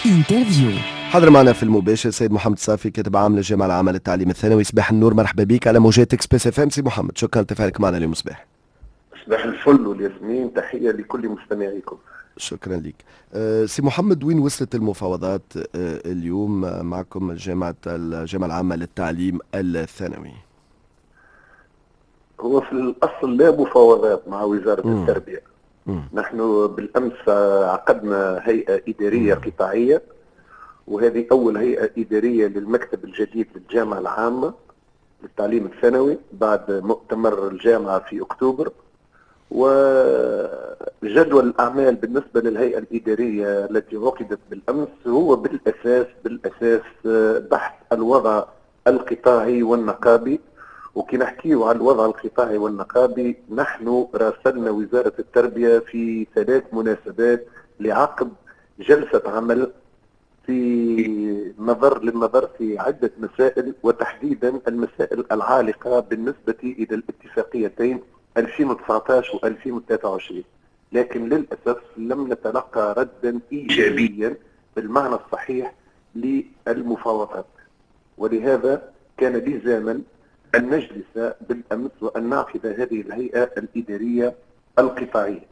انترفيو. حاضر معنا في المباشر سيد محمد صافي، كاتب عام للجامعة العامة للتعليم الثانوي. صباح النور، مرحبا بك على موجات اكسبريس اف ام. سي محمد، شكرا لتفاعلك معنا اليوم. صباح الفل والياسمين، تحية لكل مستمعيكم. شكرا لك. سي محمد، وين وصلت المفاوضات اليوم معكم الجامعة العامة للتعليم الثانوي؟ هو في الأصل لا مفاوضات مع وزارة مم. التربية. مم. نحن بالأمس عقدنا هيئة إدارية قطاعية، وهذه أول هيئة إدارية للمكتب الجديد للجامعة العامة للتعليم الثانوي بعد مؤتمر الجامعة في أكتوبر. وجدول الأعمال بالنسبة للهيئة الإدارية التي عقدت بالأمس هو بالأساس بحث الوضع القطاعي والنقابي. وكي نحكيه على الوضع القطاعي والنقابي، نحن راسلنا وزارة التربية في 3 مناسبات لعقد جلسة عمل للنظر في عدة مسائل، وتحديدا المسائل العالقة بالنسبة إلى الاتفاقيتين 2019 و2023. لكن للأسف لم نتلقى ردا إيجابيا بالمعنى الصحيح للمفاوضات، ولهذا كان لزاما أن نجلس بالأمس وأن نعقد هذه الهيئة الإدارية القطاعية.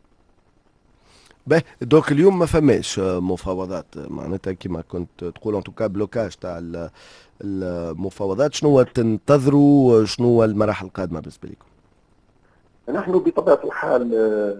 باهي، دوك اليوم ما فماش مفاوضات، معناتها كما كنت تقول ان توكا بلوكاج تاع المفاوضات. شنو تنتظروا؟ شنو المراحل القادمة بالنسبة لكم؟ نحن بطبيعة الحال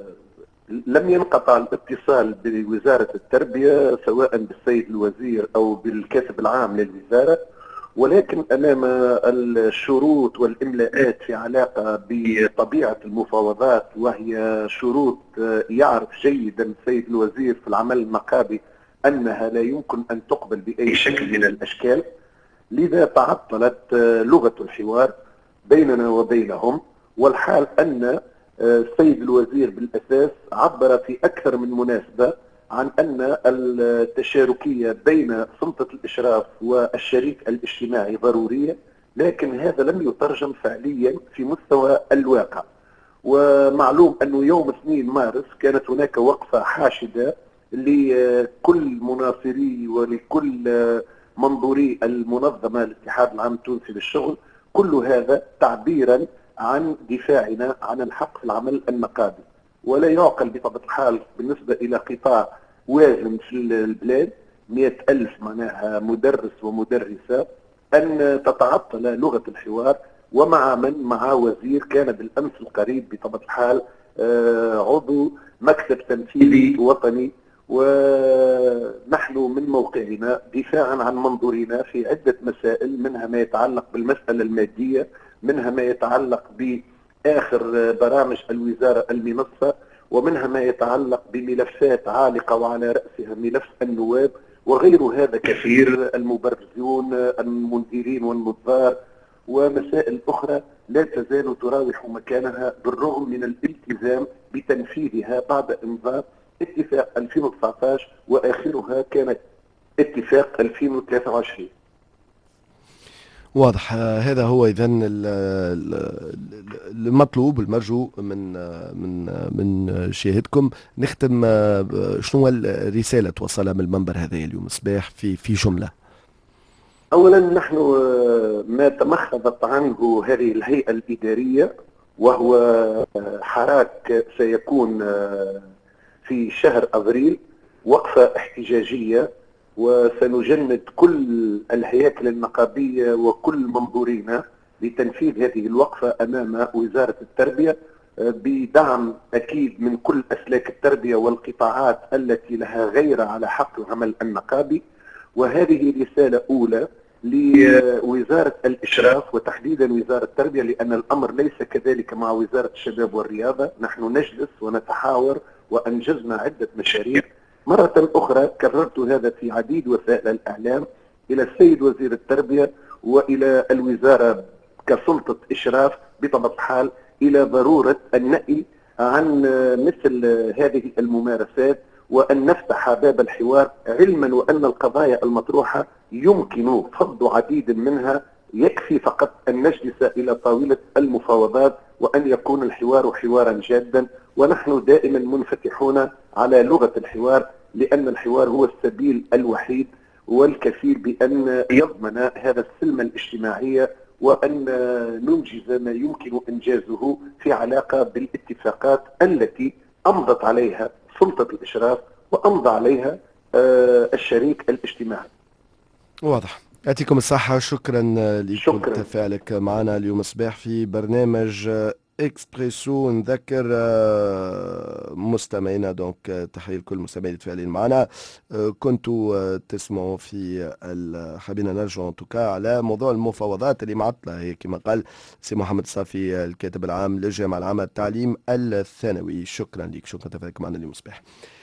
لم ينقطع الاتصال بوزارة التربية سواء بالسيد الوزير أو بالكاتب العام للوزارة، ولكن أمام الشروط والإملاءات في علاقة بطبيعة المفاوضات، وهي شروط يعرف جيدا السيد الوزير في العمل النقابي أنها لا يمكن أن تقبل بأي شكل من الأشكال، لذا تعطلت لغة الحوار بيننا وبينهم. والحال أن السيد الوزير بالأساس عبر في أكثر من مناسبة عن أن التشاركية بين سلطة الإشراف والشريك الاجتماعي ضرورية، لكن هذا لم يترجم فعليا في مستوى الواقع. ومعلوم أنه يوم 2 مارس كانت هناك وقفة حاشدة لكل مناصري ولكل منظوري المنظمة الاتحاد العام التونسي للشغل، كل هذا تعبيرا عن دفاعنا عن الحق في العمل النقابي. ولا يعقل بطبيعة الحال بالنسبة إلى قطاع وازن في البلاد 100,000 معناها مدرس ومدرسة أن تتعطل لغة الحوار، مع وزير كان بالأمس القريب بطبيعة الحال عضو مكتب تمثيلي وطني. ونحن من موقعنا دفاعا عن منظورنا في عدة مسائل، منها ما يتعلق بالمسألة المادية، منها ما يتعلق بآخر برامج الوزارة المنصة، ومنها ما يتعلق بملفات عالقة وعلى رأسها ملف النواب وغير هذا كثير، المبرزون، المنذرين والنظار، ومسائل أخرى لا تزال تراوح مكانها بالرغم من الالتزام بتنفيذها بعد إمضاء اتفاق 2019 وآخرها كانت اتفاق 2023. واضح. هذا هو إذن المطلوب المرجو من شاهدكم. نختم، شنو الرسالة توصلها من المنبر هذا اليوم صباح في جملة؟ أولا، نحن ما تمخضت عنه هذه الهيئة الإدارية وهو حراك سيكون في شهر أبريل، وقفة احتجاجية، وسنجند كل الهياكل النقابية وكل منظورينا لتنفيذ هذه الوقفة أمام وزارة التربية، بدعم أكيد من كل أسلاك التربية والقطاعات التي لها غيرة على حق العمل النقابي. وهذه رسالة أولى لوزارة الإشراف وتحديدا وزارة التربية، لأن الأمر ليس كذلك مع وزارة الشباب والرياضة. نحن نجلس ونتحاور وأنجزنا عدة مشاريع. مرة أخرى كررت هذا في عديد وسائل الإعلام إلى السيد وزير التربية وإلى الوزارة كسلطة إشراف بطبيعة الحال إلى ضرورة النأي عن مثل هذه الممارسات، وأن نفتح باب الحوار، علما وأن القضايا المطروحة يمكن فض عديد منها، يكفي فقط أن نجلس إلى طاولة المفاوضات وأن يكون الحوار حوارا جادا. ونحن دائما منفتحون على لغة الحوار لأن الحوار هو السبيل الوحيد والكفيل بأن يضمن هذا السلم الاجتماعي، وأن ننجز ما يمكن إنجازه في علاقة بالاتفاقات التي أمضت عليها سلطة الإشراف وأمضى عليها الشريك الاجتماعي. واضح. يعطيكم الصحة، شكرا لكل شكرا. تفاعلك معنا اليوم صباح في برنامج اكسبريسو. نذكر مستمعينا دونك، تحية لكل المستمعين الفاعلين معنا. كنتوا تسمعوا في حابين نرجعوا توكا على موضوع المفاوضات اللي معطلة، هي كما قال سي محمد صافي الكاتب العام للجامعة العامة للتعليم الثانوي. شكرا لك، شكرا تفاعلك معنا اليوم صباح.